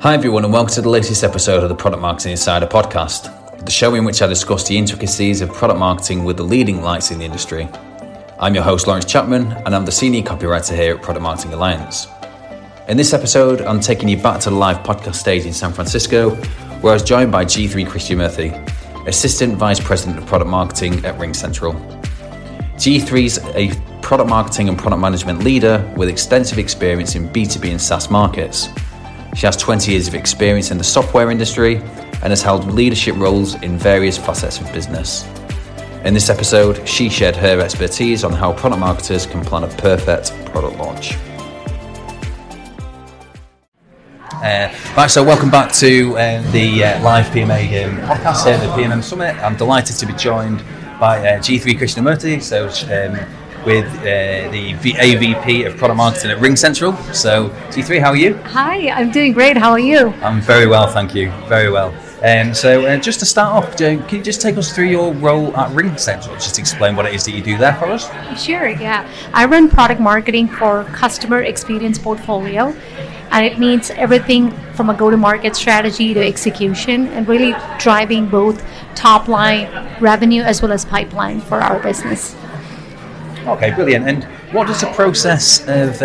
Hi everyone, and welcome to the latest episode of the Product Marketing Insider podcast, the show in which I discuss the intricacies of product marketing with the leading lights in the industry. I'm your host Lawrence Chapman, and I'm the senior copywriter here at Product Marketing Alliance. In this episode, I'm taking you back to the live podcast stage in San Francisco, where I was joined by G3 Krishnamurthy, Assistant Vice President of Product Marketing at RingCentral. G3's a product marketing and product management leader with extensive experience in B2B and SaaS markets. She has 20 years of experience in the software industry and has held leadership roles in various facets of business. In this episode, she shared her expertise on how product marketers can plan a perfect product launch. Right, so welcome back to the live PMA podcast here at the PMM Summit. I'm delighted to be joined by G3 Krishnamurthy, with the AVP of Product Marketing at RingCentral. So, G3, how are you? Hi, I'm doing great. How are you? I'm very well, thank you. Very well. Just to start off, can you just take us through your role at RingCentral? Just explain what it is that you do there for us. Sure, yeah. I run product marketing for customer experience portfolio, and it means everything from a go-to-market strategy to execution and really driving both top-line revenue as well as pipeline for our business. Okay, brilliant. And what does the process of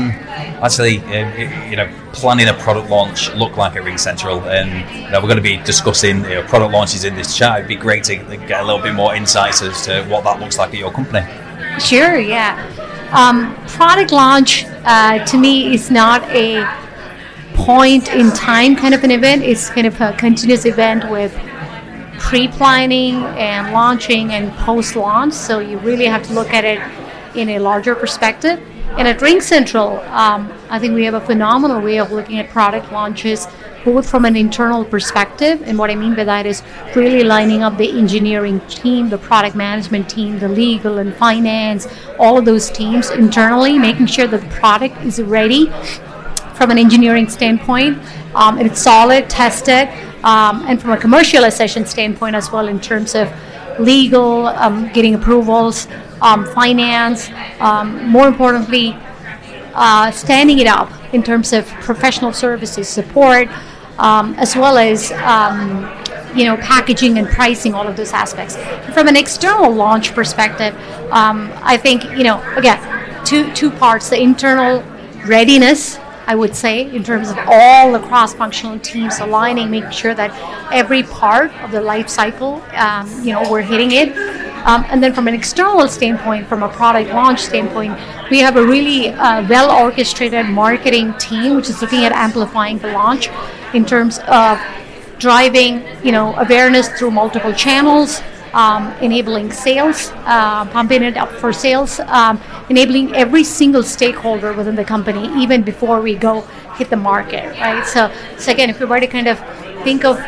planning a product launch look like at RingCentral? And we're going to be discussing product launches in this chat. It'd be great to get a little bit more insights as to what that looks like at your company. Sure, yeah. Product launch to me is not a point in time kind of an event. It's kind of a continuous event with pre-planning and launching and post-launch, so you really have to look at it in a larger perspective. And at RingCentral, I think we have a phenomenal way of looking at product launches, both from an internal perspective, and what I mean by that is really lining up the engineering team, the product management team, the legal and finance, all of those teams internally, making sure that the product is ready from an engineering standpoint, and it's solid, tested, and from a commercialization standpoint as well in terms of legal, getting approvals, finance, more importantly, standing it up in terms of professional services support, as well as packaging and pricing, all of those aspects. From an external launch perspective, I think again two parts: the internal readiness, I would say, in terms of all the cross-functional teams aligning, making sure that every part of the life cycle, we're hitting it. And then from an external standpoint, from a product launch standpoint, we have a really well-orchestrated marketing team, which is looking at amplifying the launch in terms of driving, awareness through multiple channels, enabling sales, pumping it up for sales, enabling every single stakeholder within the company, even before we go hit the market, right? So again, if we were to kind of think of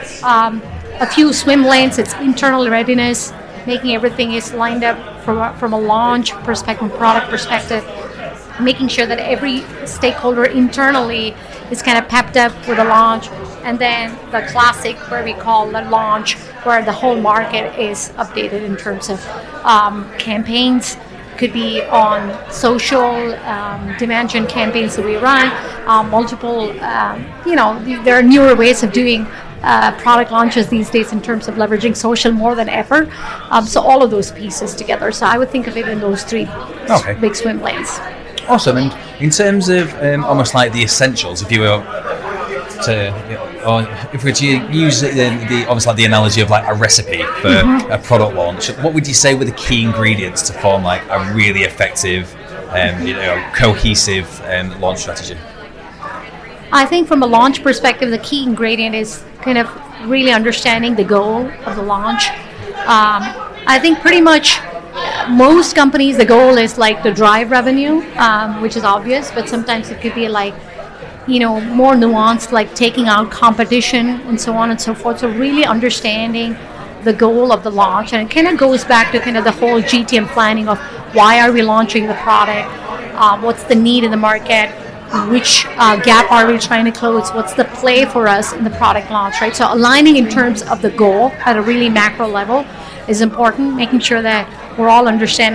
a few swim lanes, it's internal readiness, making everything is lined up from a launch perspective, product perspective, making sure that every stakeholder internally is kind of pepped up with a launch, and then the classic where we call the launch, where the whole market is updated in terms of campaigns. Could be on social, demand gen campaigns that we run, multiple, there are newer ways of doing product launches these days in terms of leveraging social more than ever. So all of those pieces together. So I would think of it in those three big swim lanes. Awesome. And in terms of almost like the essentials, if you were to use the analogy of like a recipe for a product launch, what would you say were the key ingredients to form like a really effective, cohesive launch strategy? I think from a launch perspective, the key ingredient is kind of really understanding the goal of the launch. I think pretty much most companies, the goal is like to drive revenue, which is obvious, but sometimes it could be like, more nuanced, like taking out competition and so on and so forth. So really understanding the goal of the launch, and it kind of goes back to kind of the whole GTM planning of why are we launching the product, what's the need in the market, which gap are we trying to close, what's the play for us in the product launch, right? So aligning in terms of the goal at a really macro level is important, making sure that we're all understanding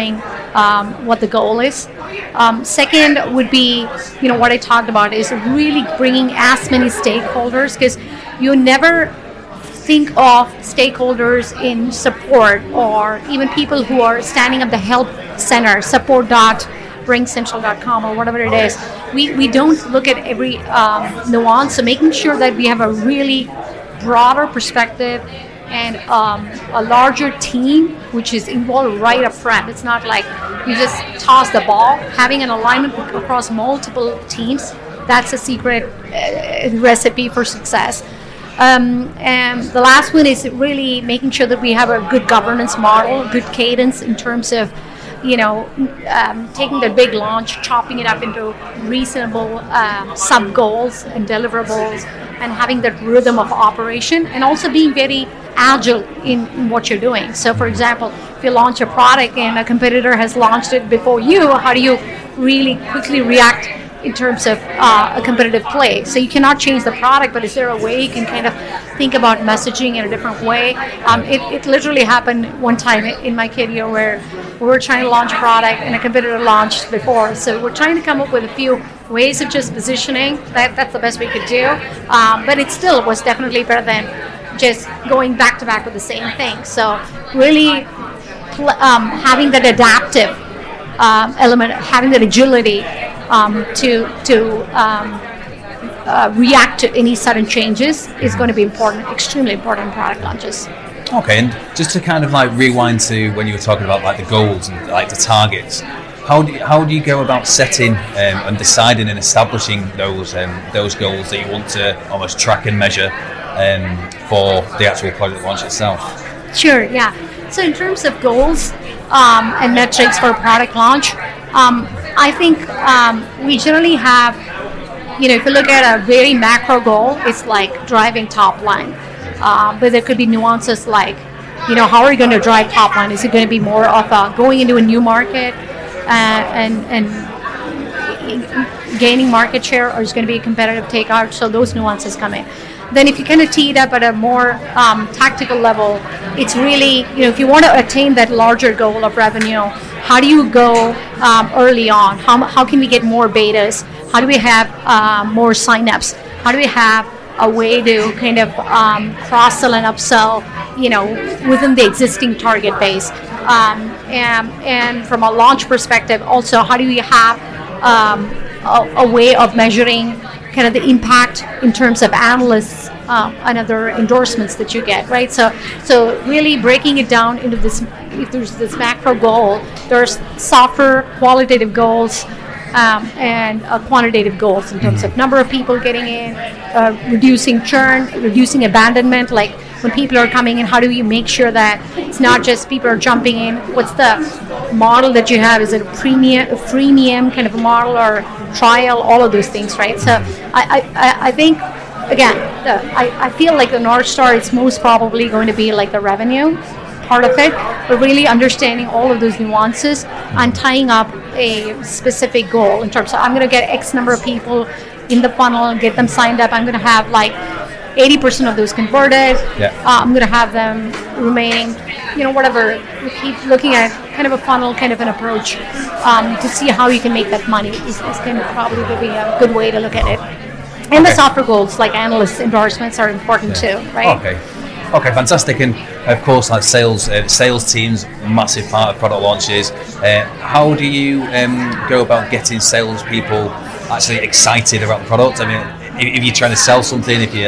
what the goal is. Second would be, what I talked about is really bringing as many stakeholders, because you never think of stakeholders in support or even people who are standing up the help center, support.ringcentral.com or whatever it is. We don't look at every nuance, so making sure that we have a really broader perspective and a larger team which is involved right up front. It's not like you just toss the ball. Having an alignment across multiple teams, that's a secret recipe for success. And the last one is really making sure that we have a good governance model, good cadence in terms of taking the big launch, chopping it up into reasonable sub goals and deliverables, and having that rhythm of operation, and also being very agile in what you're doing. So, for example, if you launch a product and a competitor has launched it before you, how do you really quickly react in terms of a competitive play? So you cannot change the product, but is there a way you can kind of think about messaging in a different way? It literally happened one time in my career where we were trying to launch a product and a competitor launched before. So we're trying to come up with a few ways of just positioning. That's the best we could do. But it still was definitely better than just going back to back with the same thing. So really having that adaptive element, having that agility to react to any sudden changes is going to be important, extremely important in product launches. Okay, and just to kind of like rewind to when you were talking about like the goals and like the targets, how do you go about setting and deciding and establishing those goals that you want to almost track and measure for the actual product launch itself? Sure, yeah. So in terms of goals and metrics for a product launch, I think we generally have, if you look at a very macro goal, it's like driving top line. But there could be nuances like, how are you going to drive top line? Is it going to be more of going into a new market and gaining market share, or is it going to be a competitive takeout? So those nuances come in. Then if you kind of tee it up at a more tactical level, it's really, if you want to attain that larger goal of revenue, how do you go early on? How can we get more betas? How do we have more signups? How do we have a way to kind of cross-sell and upsell, within the existing target base? And from a launch perspective, also, how do we have a way of measuring kind of the impact in terms of analysts and other endorsements that you get, right? So really breaking it down into this, if there's this macro goal, there's softer qualitative goals and quantitative goals in terms of number of people getting in, reducing churn, reducing abandonment. Like when people are coming in, how do you make sure that it's not just people are jumping in? What's the model that you have? Is it a freemium kind of a model or trial? All of those things, right? So I think, again, I feel like the North Star is most probably going to be like the revenue part of it, but really understanding all of those nuances and tying up a specific goal in terms of, I'm going to get X number of people in the funnel and get them signed up. I'm going to have like 80% of those converted. Yeah. I'm going to have them remaining, whatever. We keep looking at kind of a funnel, kind of an approach to see how you can make that money is kind of probably be a good way to look at it. And the softer goals like analyst endorsements are important too, right? Okay, fantastic. And of course, like sales teams, massive part of product launches. How do you go about getting salespeople actually excited about the product? I mean, if you're trying to sell something, if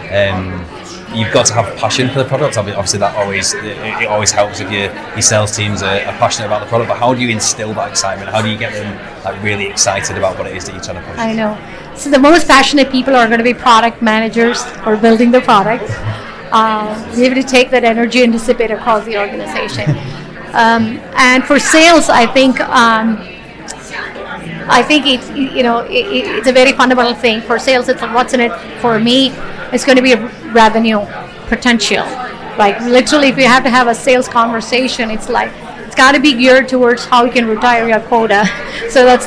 you've got to have passion for the product. Obviously, that always helps if your sales teams are passionate about the product. But how do you instill that excitement? How do you get them like really excited about what it is that you're trying to push? I know. So the most passionate people are going to be product managers or building the product. Be able to take that energy and dissipate across the organization. And for sales, I think it's a very fundamental thing. For sales, it's like, what's in it for me? It's going to be a revenue potential. Like literally, if you have to have a sales conversation, it's like it's got to be geared towards how you can retire your quota. So that's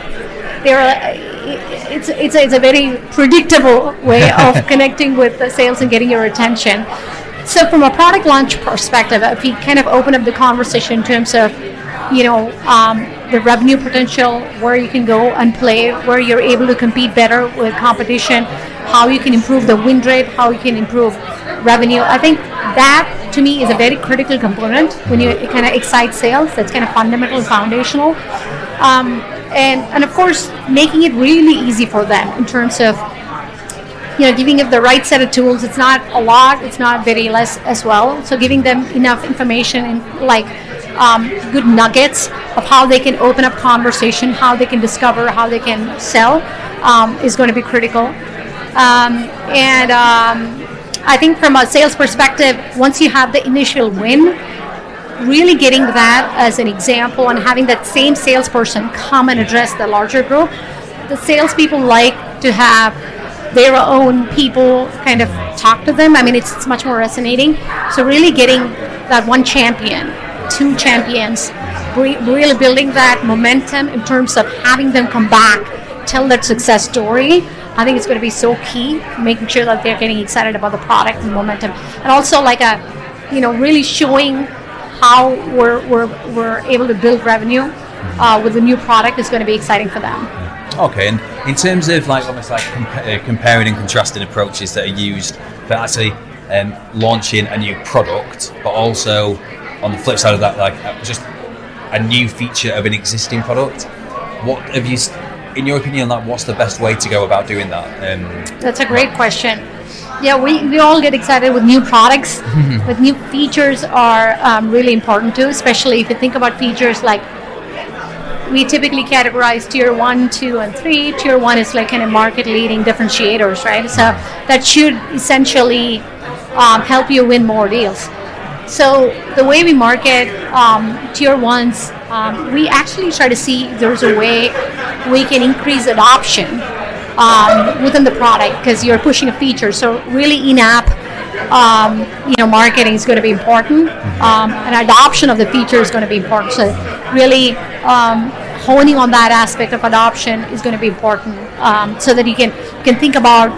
it's a very predictable way of connecting with the sales and getting your attention. So from a product launch perspective, if you kind of open up the conversation in terms of the revenue potential, where you can go and play, where you're able to compete better with competition, how you can improve the win rate, how you can improve revenue. I think that to me is a very critical component when you kind of excite sales. That's kind of fundamental and foundational. And of course, making it really easy for them in terms of giving them the right set of tools. It's not a lot, it's not very less as well. So giving them enough information and good nuggets of how they can open up conversation, how they can discover, how they can sell is going to be critical. I think from a sales perspective, once you have the initial win, really getting that as an example and having that same salesperson come and address the larger group. The salespeople like to have their own people kind of talk to them. I mean, it's much more resonating. So really getting that one champion, two champions, really building that momentum in terms of having them come back, tell that success story. I think it's going to be so key, making sure that they're getting excited about the product and momentum. And also really showing how we're able to build revenue with the new product is going to be exciting for them. Okay, and in terms of almost comparing and contrasting approaches that are used for actually launching a new product, but also on the flip side of that, just a new feature of an existing product, what have you, in your opinion, what's the best way to go about doing that? That's a great question. Yeah, we all get excited with new products, but new features are really important too, especially if you think about features like we typically categorize tier 1, 2, and 3. Tier 1 is kind of market-leading differentiators, right? So that should essentially help you win more deals. So the way we market tier 1s, we actually try to see if there's a way we can increase adoption within the product because you're pushing a feature. So really in-app marketing is going to be important, and adoption of the feature is going to be important. So really honing on that aspect of adoption is going to be important, so that you can think about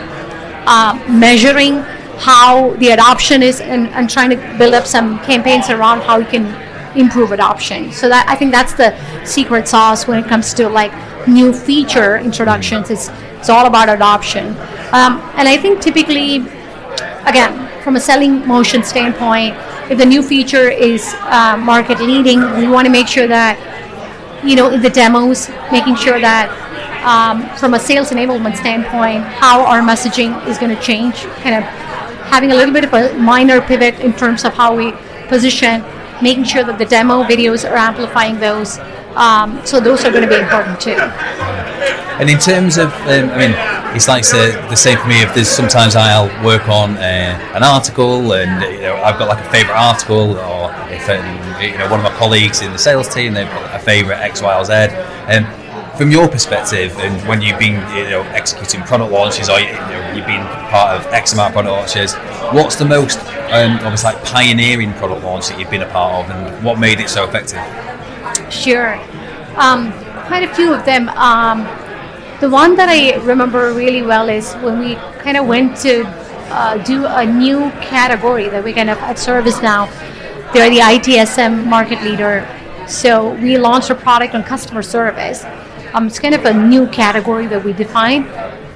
measuring how the adoption is and trying to build up some campaigns around how you can improve adoption. So that I think that's the secret sauce when it comes to new feature introductions. It's all about adoption, and I think typically, again, from a selling motion standpoint, if the new feature is market leading, we want to make sure that in the demos, making sure that from a sales enablement standpoint, how our messaging is going to change, kind of having a little bit of a minor pivot in terms of how we position, making sure that the demo videos are amplifying those. So those are going to be important too. And in terms of, it's the same for me. If there's sometimes I'll work on an article, and I've got a favorite article, or if one of my colleagues in the sales team, they've got a favorite X, Y, or Z. And from your perspective, and when you've been executing product launches, or you've been part of X amount of product launches, what's the most almost pioneering product launch that you've been a part of, and what made it so effective? Sure, quite a few of them. The one that I remember really well is when we kind of went to do a new category that we kind of at ServiceNow. They're the ITSM market leader. So we launched a product on customer service. It's kind of a new category that we defined.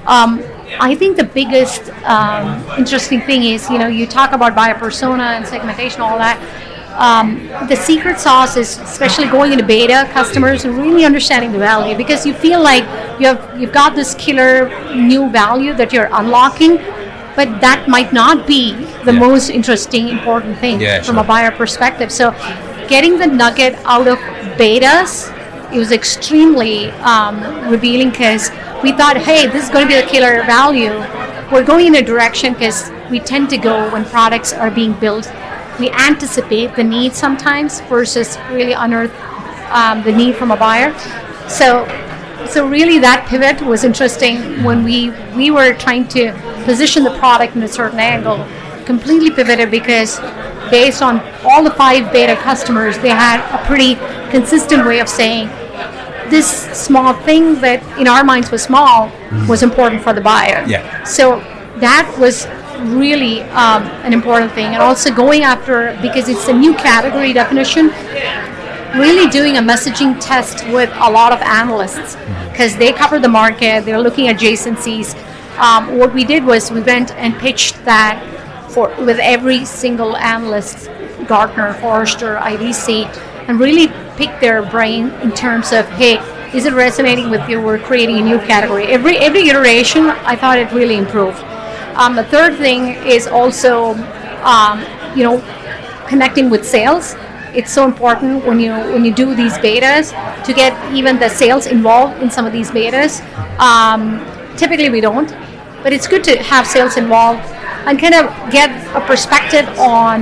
I think the biggest interesting thing is, you talk about buyer persona and segmentation, all that. The secret sauce is especially going into beta customers and really understanding the value, because you feel like you've got this killer new value that you're unlocking, but that might not be the most interesting, important thing from a buyer perspective. So getting the nugget out of betas, it was extremely revealing, because we thought, hey, this is going to be the killer value. We're going in a direction, because we tend to go when products are being built, we anticipate the need sometimes versus really unearth the need from a buyer. So really that pivot was interesting when we were trying to position the product in a certain angle, completely pivoted, because based on all the 5 beta customers, they had a pretty consistent way of saying this small thing that in our minds was small was important for the buyer. Yeah. So that was really an important thing, and also going after, because it's a new category definition, really doing a messaging test with a lot of analysts because they cover the market, they're looking at adjacencies. What we did was we went and pitched that with every single analyst, Gartner, Forrester, IDC, and really picked their brain in terms of, hey, is it resonating with you? We're creating a new category. Every iteration, I thought it really improved. The third thing is also, connecting with sales. It's so important when you do these betas to get even the sales involved in some of these betas. Typically we don't, but it's good to have sales involved and kind of get a perspective on,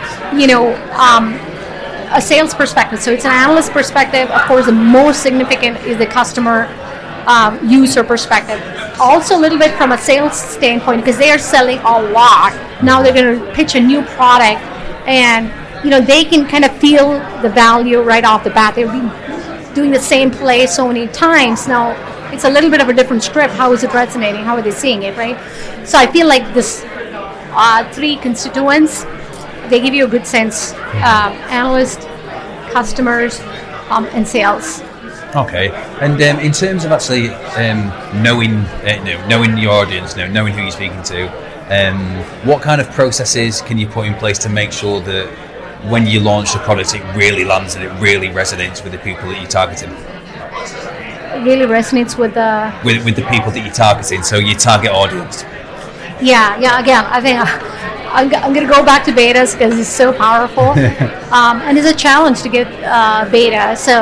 a sales perspective. So it's an analyst perspective. Of course, the most significant is the customer user perspective. Also a little bit from a sales standpoint because they are selling a lot. Now they're going to pitch a new product and they can kind of feel the value right off the bat. They've been doing the same play so many times. Now it's a little bit of a different script. How is it resonating? How are they seeing it, right? So I feel like this three constituents, they give you a good sense. Analysts, customers, and sales. Okay, and in terms of actually knowing your audience, knowing who you're speaking to, what kind of processes can you put in place to make sure that when you launch the product, it really lands and it really resonates with the people that you're targeting? It really resonates with the people that you're targeting, so your target audience. Yeah. Again, I think I'm going to go back to betas because it's so powerful, and it's a challenge to get beta. So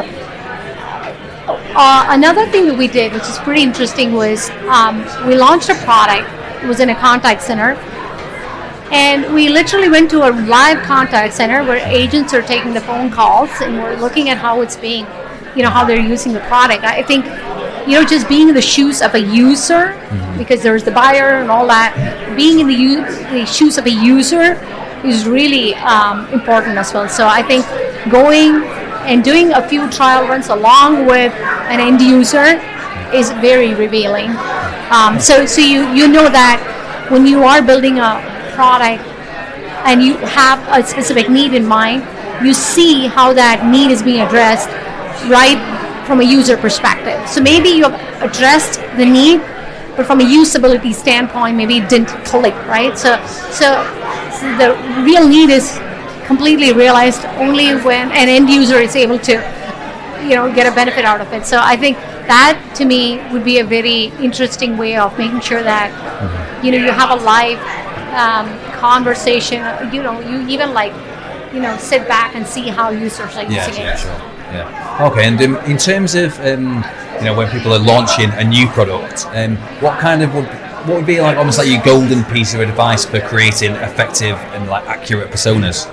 another thing that we did, which is pretty interesting, was we launched a product. It was in a contact center, and we literally went to a live contact center where agents are taking the phone calls, and we're looking at how it's being, how they're using the product. I think, just being in the shoes of a user, because there's the buyer and all that, being in the shoes of a user is really important as well. So I think going and doing a few trial runs along with an end user is very revealing. So you know that when you are building a product and you have a specific need in mind, you see how that need is being addressed right from a user perspective. So maybe you have addressed the need, but from a usability standpoint, maybe it didn't click, right? So the real need is completely realized only when an end user is able to, get a benefit out of it. So I think that, to me, would be a very interesting way of making sure that, you have a live conversation. You even sit back and see how users are using it. Sure. Yeah. Okay. And in terms of when people are launching a new product, what would be like almost like your golden piece of advice for creating effective and accurate personas?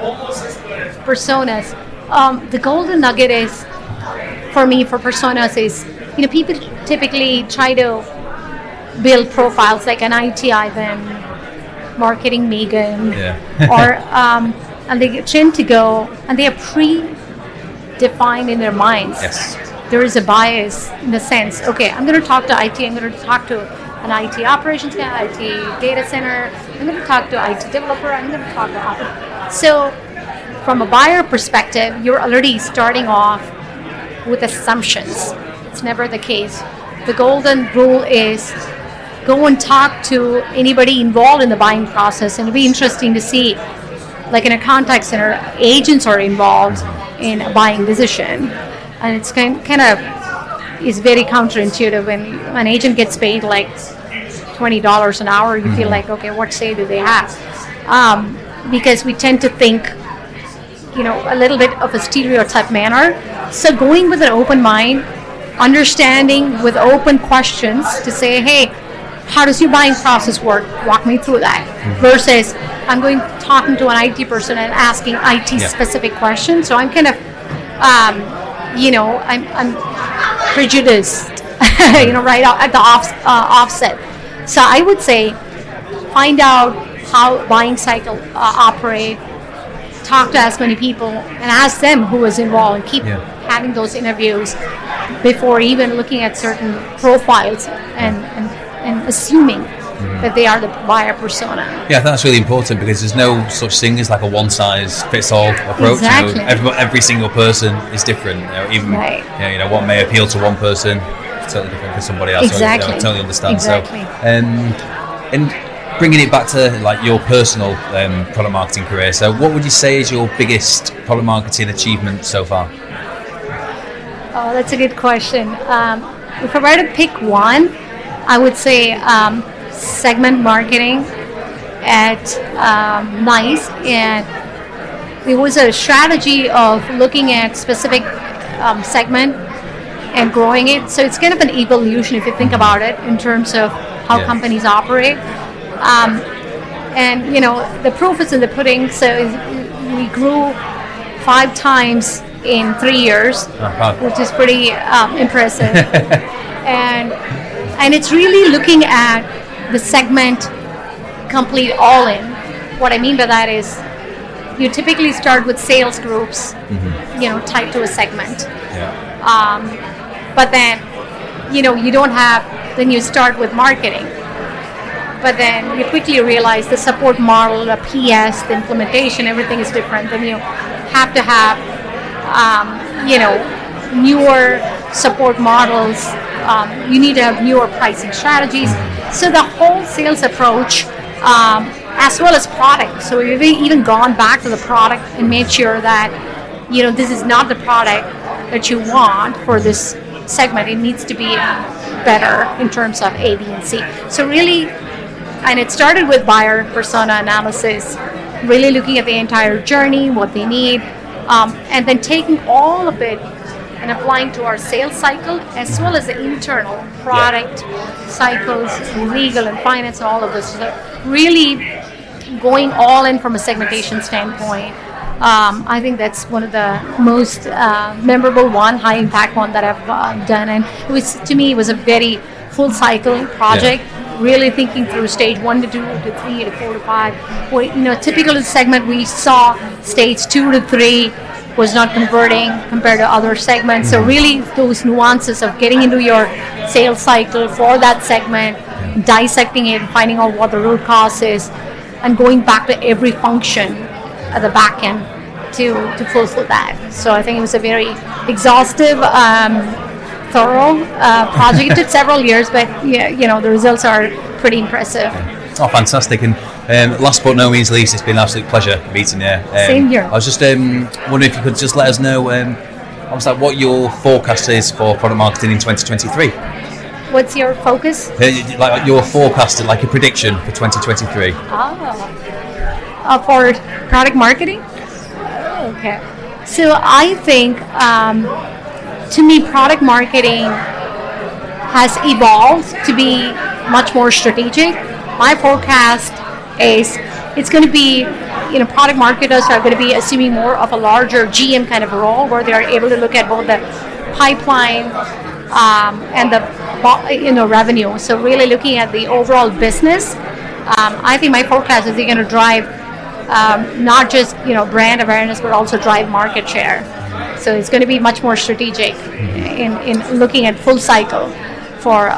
The golden nugget is, for me, for personas is, people typically try to build profiles like an IT Ivan, marketing Megan, or and they tend to go and they are pre-defined in their minds. Yes. There is a bias in the sense, okay, I'm going to talk to IT, I'm going to talk to an IT operations guy, IT data center, I'm going to talk to IT developer, I'm going to talk to So from a buyer perspective, you're already starting off with assumptions. It's never the case. The golden rule is go and talk to anybody involved in the buying process, and it'll be interesting to see, like in a contact center, agents are involved in a buying decision, and it's kind of is very counterintuitive. When an agent gets paid like $20 an hour, you feel like, okay, what say do they have? Because we tend to think, a little bit of a stereotype manner. So going with an open mind, understanding with open questions to say, hey, how does your buying process work? Walk me through that. Versus I'm talking to an IT person and asking IT specific questions. So I'm kind of, I'm prejudiced, right at the offset. So I would say find out how buying cycle operate, talk to as many people and ask them who was involved, and keep having those interviews before even looking at certain profiles and assuming that they are the buyer persona. Yeah, I think that's really important because there's no such thing as like a one-size-fits-all approach. Exactly. Every single person is different. Even what may appeal to one person is totally different for somebody else. Exactly. So I totally understand. Exactly. So, and bringing it back to like your personal product marketing career. So, what would you say is your biggest product marketing achievement so far? Oh, that's a good question. If I were to pick one, I would say segment marketing at NICE, and it was a strategy of looking at specific segment and growing it. So it's kind of an evolution if you think about it in terms of how companies operate. And the proof is in the pudding. So we grew 5 times in 3 years, which is pretty impressive. And it's really looking at the segment complete all in. What I mean by that is you typically start with sales groups, tied to a segment. But then, you don't have, then you start with marketing. But then you quickly realize the support model, the PS, the implementation, everything is different. Then you have to have, newer support models. You need to have newer pricing strategies. So the whole sales approach, as well as product. So we've even gone back to the product and made sure that, this is not the product that you want for this segment. It needs to be better in terms of A, B, and C. So really, and it started with buyer persona analysis, really looking at the entire journey, what they need, and then taking all of it and applying to our sales cycle as well as the internal product cycles, legal and finance, and all of this. So really going all in from a segmentation standpoint. I think that's one of the most memorable one, high impact one that I've done, and it was a very full cycle project. Really thinking through stage 1 to 2 to 3 to 4 to 5. Typical segment we saw stage 2 to 3 was not converting compared to other segments. So really those nuances of getting into your sales cycle for that segment, dissecting it, finding out what the root cause is, and going back to every function at the back end to fulfill that. So I think it was a very exhaustive, thorough project. It took several years, but the results are pretty impressive. Oh, fantastic. And last but no means least, it's been an absolute pleasure meeting you. Same here. I was just wondering if you could just let us know what your forecast is for product marketing in 2023. What's your focus? Like your forecast, like a prediction for 2023. For product marketing? Okay. So I think, to me, product marketing has evolved to be much more strategic. My forecast is it's going to be, product marketers are going to be assuming more of a larger GM kind of role where they are able to look at both the pipeline and the revenue. So really looking at the overall business. I think my forecast is they're going to drive not just brand awareness, but also drive market share. So it's going to be much more strategic in looking at full cycle for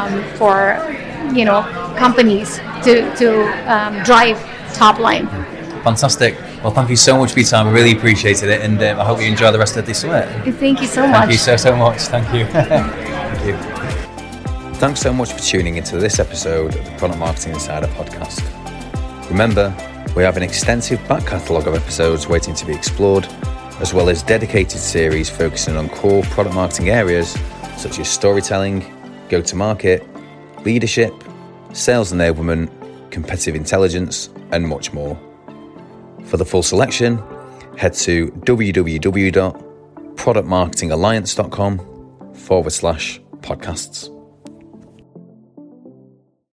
companies to drive top line. Fantastic. Well, thank you so much for your time. I really appreciated it, and I hope you enjoy the rest of this summit. Thank you so much. Thank you so much. Thank you. Thank you. Thanks so much for tuning into this episode of the Product Marketing Insider podcast. Remember, we have an extensive back catalogue of episodes waiting to be explored, as well as dedicated series focusing on core product marketing areas such as storytelling, go-to-market, leadership, sales enablement, competitive intelligence, and much more. For the full selection, head to www.productmarketingalliance.com/podcasts.